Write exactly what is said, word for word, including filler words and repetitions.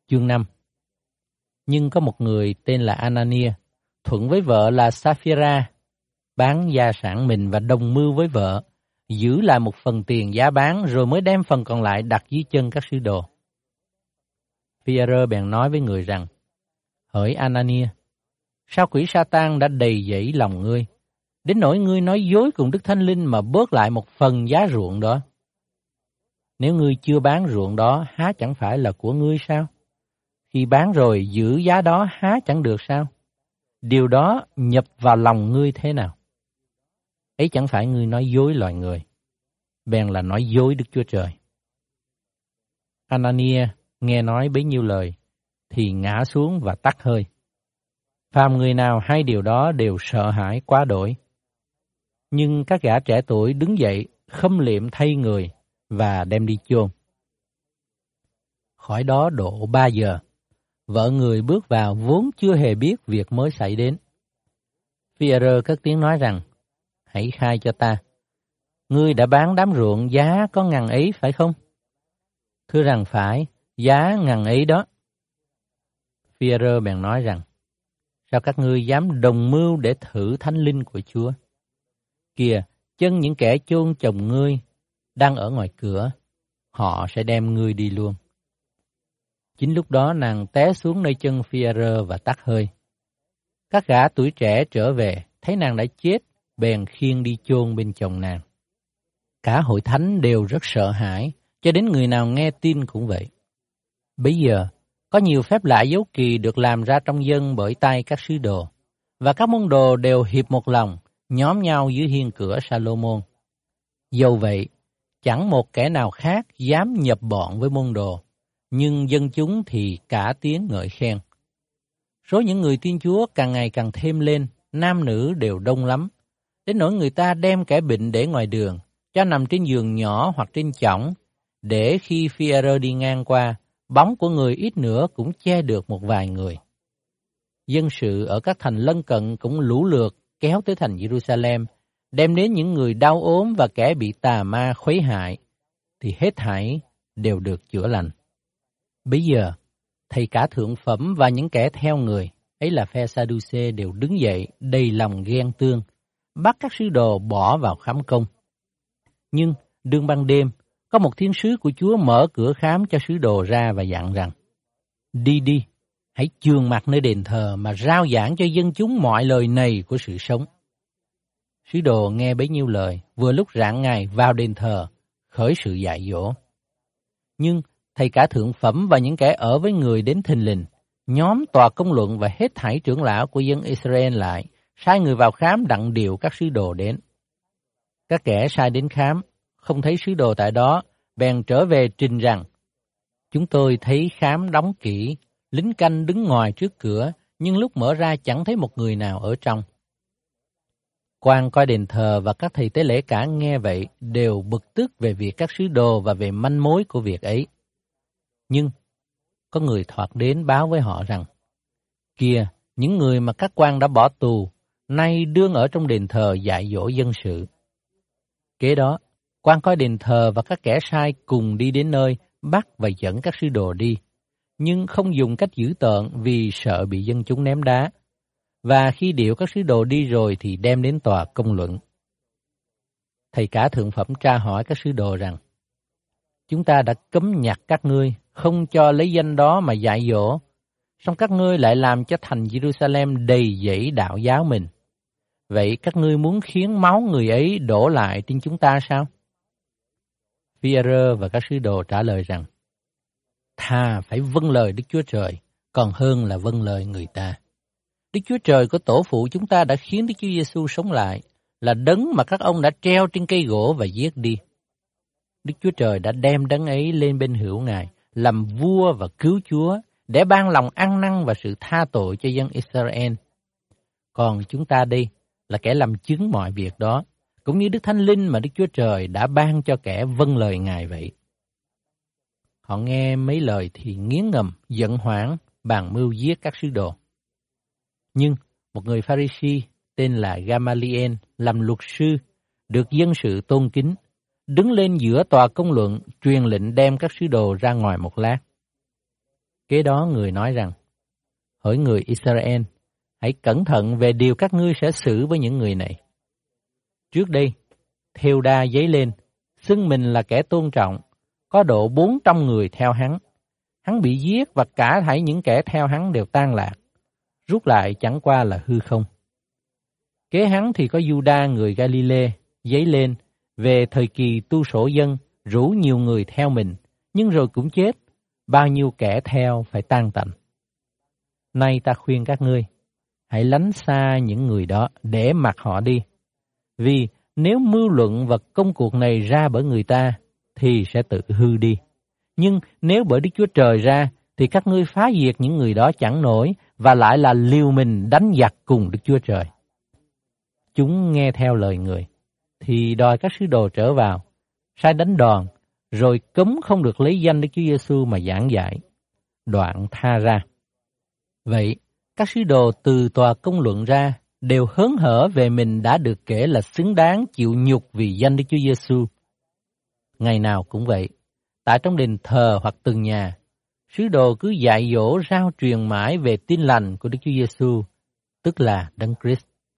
Chương năm. Nhưng có một người tên là Anania, thuận với vợ là Sapphira, bán gia sản mình và đồng mưu với vợ, giữ lại một phần tiền giá bán rồi mới đem phần còn lại đặt dưới chân các sứ đồ. Phi-e-rơ bèn nói với người rằng: Hỡi Anania, sao quỷ Sa-tan đã đầy dẫy lòng ngươi, đến nỗi ngươi nói dối cùng Đức Thánh Linh mà bớt lại một phần giá ruộng đó? Nếu ngươi chưa bán ruộng đó, há chẳng phải là của ngươi sao? Khi bán rồi giữ giá đó há chẳng được sao? Điều đó nhập vào lòng ngươi thế nào? Ấy chẳng phải ngươi nói dối loài người, bèn là nói dối Đức Chúa Trời. Anania nghe nói bấy nhiêu lời, thì ngã xuống và tắt hơi. Phàm người nào hay điều đó đều sợ hãi quá đổi. Nhưng các gã trẻ tuổi đứng dậy, khâm liệm thay người và đem đi chôn. Khỏi đó độ ba giờ, vợ người bước vào vốn chưa hề biết việc mới xảy đến. Phi-e-rơ cất tiếng nói rằng: Hãy khai cho ta, ngươi đã bán đám ruộng giá có ngàn ấy phải không? Thưa rằng phải, giá ngàn ấy đó. Phi-e-rơ bèn nói rằng: Sao các ngươi dám đồng mưu để thử Thánh Linh của Chúa? Kìa, chân những kẻ chôn chồng ngươi đang ở ngoài cửa, họ sẽ đem ngươi đi luôn. Chính lúc đó nàng té xuống nơi chân Phi-e-rơ và tắt hơi. Các gã tuổi trẻ trở về, thấy nàng đã chết, bèn khiêng đi chôn bên chồng nàng. Cả hội thánh đều rất sợ hãi, cho đến người nào nghe tin cũng vậy. Bấy giờ, có nhiều phép lạ dấu kỳ được làm ra trong dân bởi tay các sứ đồ, và các môn đồ đều hiệp một lòng, nhóm nhau dưới hiên cửa Sa-lô-môn. Dầu vậy, chẳng một kẻ nào khác dám nhập bọn với môn đồ, nhưng dân chúng thì cả tiếng ngợi khen. Số những người tin Chúa càng ngày càng thêm lên, nam nữ đều đông lắm, đến nỗi người ta đem kẻ bệnh để ngoài đường, cho nằm trên giường nhỏ hoặc trên chõng, để khi Phi-e-rơ đi ngang qua, bóng của người ít nữa cũng che được một vài người. Dân sự ở các thành lân cận cũng lũ lượt kéo tới thành Giê-ru-sa-lem, đem đến những người đau ốm và kẻ bị tà ma khuấy hại, thì hết thảy đều được chữa lành. Bây giờ, thầy cả thượng phẩm và những kẻ theo người, ấy là phe Sa-đu-xê đều đứng dậy đầy lòng ghen tương, bắt các sứ đồ bỏ vào khám công. Nhưng đương ban đêm, có một thiên sứ của Chúa mở cửa khám cho sứ đồ ra và dặn rằng: Đi đi, hãy chườn mặt nơi đền thờ mà rao giảng cho dân chúng mọi lời này của sự sống. Sứ đồ nghe bấy nhiêu lời, vừa lúc rạng ngày vào đền thờ, khởi sự dạy dỗ. Nhưng thầy cả thượng phẩm và những kẻ ở với người đến thình lình, nhóm tòa công luận và hết thảy trưởng lão của dân Israel lại, sai người vào khám đặng điều các sứ đồ đến. Các kẻ sai đến khám, không thấy sứ đồ tại đó, bèn trở về trình rằng: Chúng tôi thấy khám đóng kỹ, lính canh đứng ngoài trước cửa, nhưng lúc mở ra chẳng thấy một người nào ở trong. Quan coi đền thờ và các thầy tế lễ cả nghe vậy đều bực tức về việc các sứ đồ và về manh mối của việc ấy. Nhưng có người thoạt đến báo với họ rằng: Kìa, những người mà các quan đã bỏ tù, nay đương ở trong đền thờ dạy dỗ dân sự. Kế đó, quan coi đền thờ và các kẻ sai cùng đi đến nơi, bắt và dẫn các sứ đồ đi, nhưng không dùng cách dữ tợn vì sợ bị dân chúng ném đá. Và khi điệu các sứ đồ đi rồi thì đem đến tòa công luận. Thầy cả thượng phẩm tra hỏi các sứ đồ rằng: Chúng ta đã cấm nhặt các ngươi, không cho lấy danh đó mà dạy dỗ, song các ngươi lại làm cho thành Giê-ru-sa-lem đầy dẫy đạo giáo mình. Vậy các ngươi muốn khiến máu người ấy đổ lại trên chúng ta sao? Phi-e-rơ và các sứ đồ trả lời rằng: Thà phải vâng lời Đức Chúa Trời, còn hơn là vâng lời người ta. Đức Chúa Trời của tổ phụ chúng ta đã khiến Đức Chúa Giêsu sống lại, là đấng mà các ông đã treo trên cây gỗ và giết đi. Đức Chúa Trời đã đem đấng ấy lên bên hữu Ngài, làm vua và cứu Chúa, để ban lòng ăn năn và sự tha tội cho dân Israel. Còn chúng ta đây là kẻ làm chứng mọi việc đó, cũng như Đức Thánh Linh mà Đức Chúa Trời đã ban cho kẻ vâng lời Ngài vậy. Họ nghe mấy lời thì nghiến ngầm, giận hoảng, bàn mưu giết các sứ đồ. Nhưng một người Pha-ri-si tên là Ga-ma-li-en làm luật sư, được dân sự tôn kính, đứng lên giữa tòa công luận, truyền lệnh đem các sứ đồ ra ngoài một lát. Kế đó người nói rằng, hỡi người Israel, hãy cẩn thận về điều các ngươi sẽ xử với những người này. Trước đây, Thêu-đa dấy lên, xưng mình là kẻ tôn trọng, có độ bốn trăm người theo hắn. Hắn bị giết và cả thảy những kẻ theo hắn đều tan lạc, rút lại chẳng qua là hư không. Kế hắn thì có Giu-đa người Ga-li-lê dấy lên về thời kỳ tu sổ dân, rủ nhiều người theo mình, nhưng rồi cũng chết, bao nhiêu kẻ theo phải tan tành. Nay ta khuyên các ngươi, hãy lánh xa những người đó để mặc họ đi, vì nếu mưu luận và công cuộc này ra bởi người ta, thì sẽ tự hư đi. Nhưng nếu bởi Đức Chúa Trời ra, thì các ngươi phá diệt những người đó chẳng nổi, và lại là liều mình đánh giặc cùng Đức Chúa Trời. Chúng nghe theo lời người, thì đòi các sứ đồ trở vào, sai đánh đòn, rồi cấm không được lấy danh Đức Chúa Giêsu mà giảng dạy, đoạn tha ra. Vậy, các sứ đồ từ tòa công luận ra, đều hớn hở về mình đã được kể là xứng đáng chịu nhục vì danh Đức Chúa Giêsu. Ngày nào cũng vậy, tại trong đền thờ hoặc từng nhà, sứ đồ cứ dạy dỗ rao truyền mãi về tin lành của Đức Chúa Giêsu, tức là Đấng Christ.